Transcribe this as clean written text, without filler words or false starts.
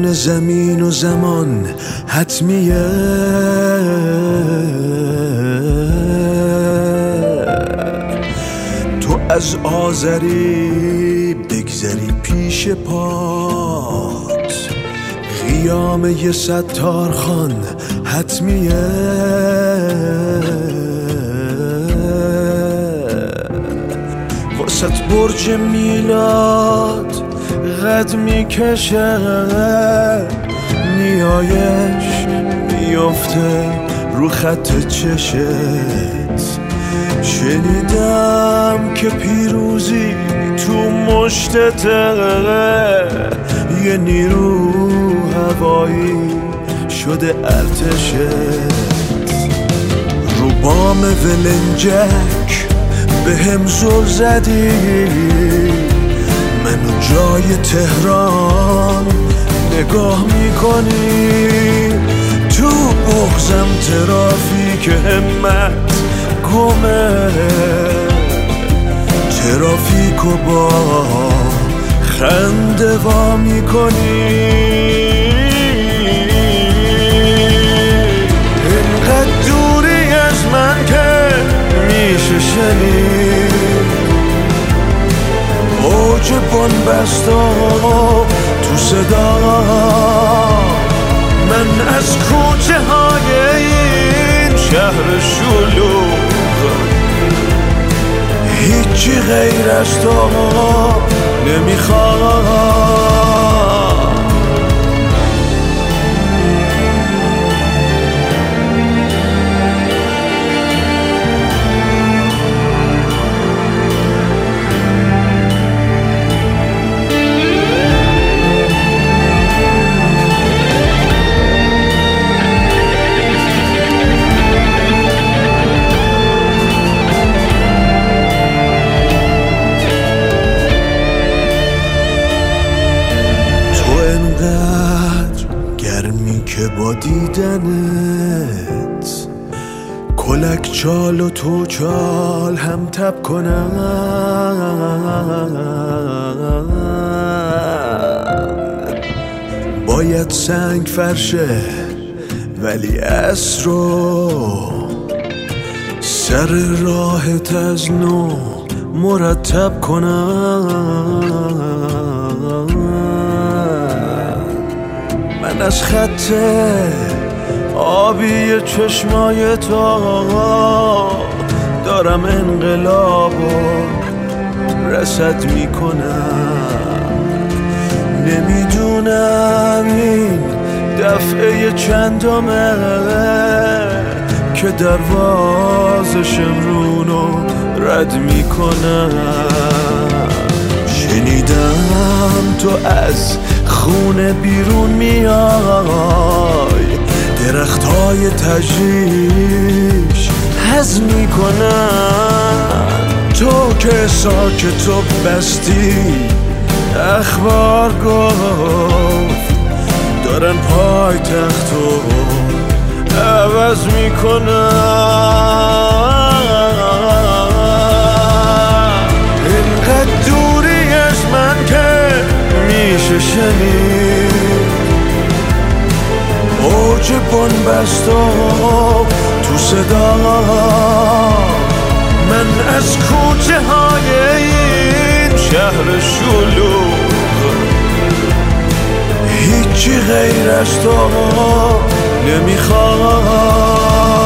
بین زمین و زمان حتمیه. تو از آذری بگذری پیش پات، قیام یه ستار خان حتمیه. واسط برج میلاد قد میکشه، نیایش میفته رو خط چشت. شنیدم که پیروزی تو مشتته، یه نیرو هوایی شده ارتشت. رو بام ولنجک به هم زل زدی، منو جای تهران نگاه میکنی. تو بغزم ترافیک همت گمه، ترافیکو با خنده وا میکنی. اینقدر دوری از من که میشه شنید اوج بنبستا تو صدا. من از کوچه های این شهر شلوغ هیچی غیر از تو نمیخوام. گرمی که با دیدنت کلک چال و تو چال هم تب کنن. باید سنگ فرشه ولی عصرو سر راهت از نو مرتب کنن. من از خط آبی چشمای تو دارم انقلابو رصد میکنم. نمیدونم این دفعه چندمه که دروازه شمرونو رد میکنم. شنیدم تو از خونه بیرون میای، درختای تجریش هضم میکنن. تو که ساکت و بستی اخبار گفت دارن پای تختو عوض میکنن. اینقدر دوری از من که میشه شنید اوج بنبستا تو صدا. من از کوچه های این شهر شلوغ هیچی غیر از تو نمیخوام.